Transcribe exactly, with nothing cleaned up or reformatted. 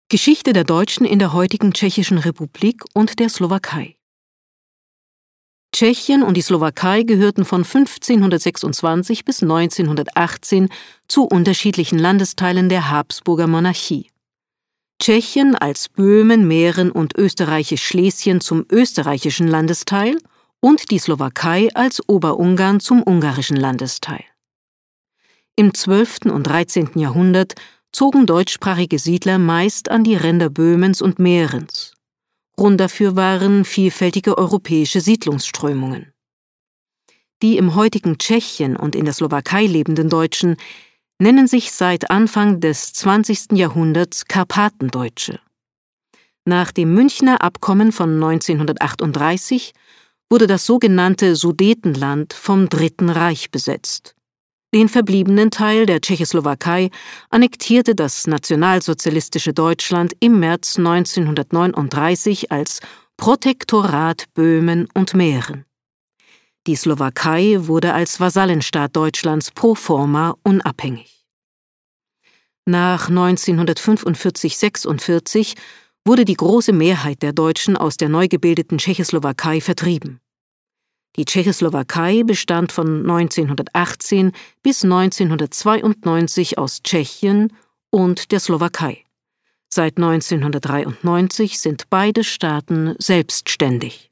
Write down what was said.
Geschichte der Deutschen in der heutigen Tschechischen Republik und der Slowakei. Tschechien und die Slowakei gehörten von fünfzehnhundertsechsundzwanzig bis neunzehnhundertachtzehn zu unterschiedlichen Landesteilen der Habsburger Monarchie. Tschechien als Böhmen, Mähren und Österreichisch-Schlesien zum österreichischen Landesteil und die Slowakei als Oberungarn zum ungarischen Landesteil. Im zwölften und dreizehnten Jahrhundert zogen deutschsprachige Siedler meist an die Ränder Böhmens und Mährens. Grund dafür waren vielfältige europäische Siedlungsströmungen. Die im heutigen Tschechien und in der Slowakei lebenden Deutschen nennen sich seit Anfang des zwanzigsten Jahrhunderts Karpatendeutsche. Nach dem Münchner Abkommen von neunzehnhundertachtunddreißig wurde das sogenannte Sudetenland vom Dritten Reich besetzt. Den verbliebenen Teil der Tschechoslowakei annektierte das nationalsozialistische Deutschland im März neunzehnhundertneununddreißig als Protektorat Böhmen und Mähren. Die Slowakei wurde als Vasallenstaat Deutschlands pro forma unabhängig. Nach neunzehnhundertfünfundvierzig sechsundvierzig wurde die große Mehrheit der Deutschen aus der neu gebildeten Tschechoslowakei vertrieben. Die Tschechoslowakei bestand von neunzehnhundertachtzehn bis neunzehnhundertzweiundneunzig aus Tschechien und der Slowakei. Seit neunzehnhundertdreiundneunzig sind beide Staaten selbstständig.